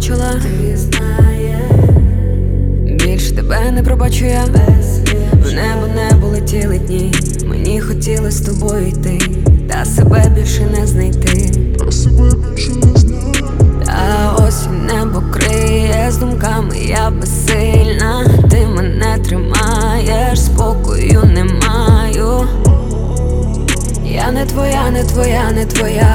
бачила, ти знаєш, більше тебе не пробачу я. В небо летіли дні, мені хотілось з тобою йти, та себе більше не знайти. Та осінь небо криє з думками, я безсильна. Ти мене тримаєш, спокою не маю. Я не твоя, не твоя, не твоя.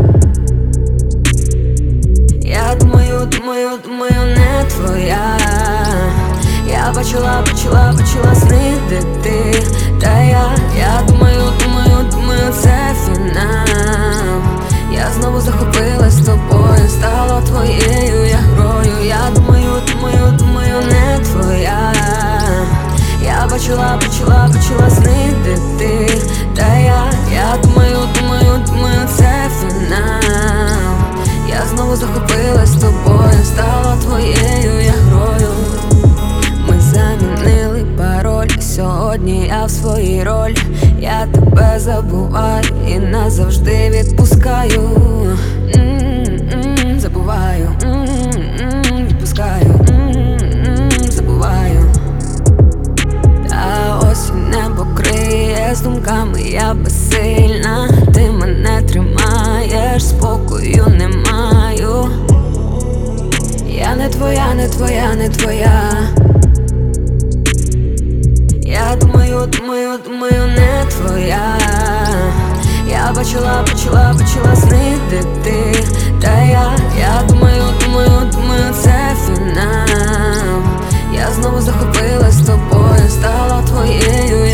Я думаю, не твоя. Я бачила сни, де ти, та я думаю, це фінал. Я знову захопилась тобою, стала твоєю я грою. Я думаю, не твоя. Я бачила сни, де ти, та я думаю, це фінал. Я знову захопилась тобою, стала твоєю я грою. Ми замінили пароль, сьогодні я в своїй ролі. Я тебе забуваю і назавжди відпускаю. Забуваю, відпускаю, забуваю. Та осінь небо криє з думками, я безсильна. Ти мене тримаєш, спокою не маю. Я не твоя, не твоя, не твоя. Я думаю, не твоя. Я бачила сни, де ти, та я думаю, це фінал. Я знову захопилась тобою, стала твоєю.